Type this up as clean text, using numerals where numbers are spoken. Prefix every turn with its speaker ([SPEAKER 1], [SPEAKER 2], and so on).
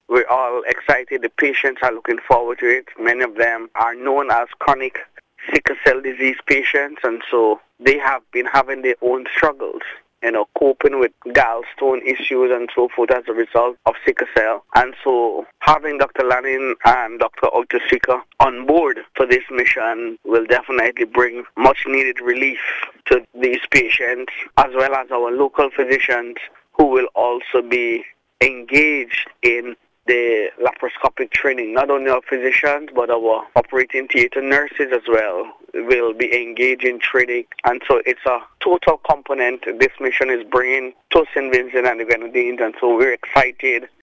[SPEAKER 1] we're all excited. The patients are looking forward to it. Many of them are known as chronic sickle cell disease patients, and so they have been having their own struggles, coping with gallstone issues and so forth as a result of sickle cell. And so having Dr. Lanning and Dr. Otusika on board for this mission will definitely bring much needed relief to these patients, as well as our local physicians who will also be engaged in the laparoscopic training. Not only our physicians, but our operating theater nurses as well will be engaged in training. And so it's a total component this mission is bringing to St. Vincent and the Grenadines. And so we're excited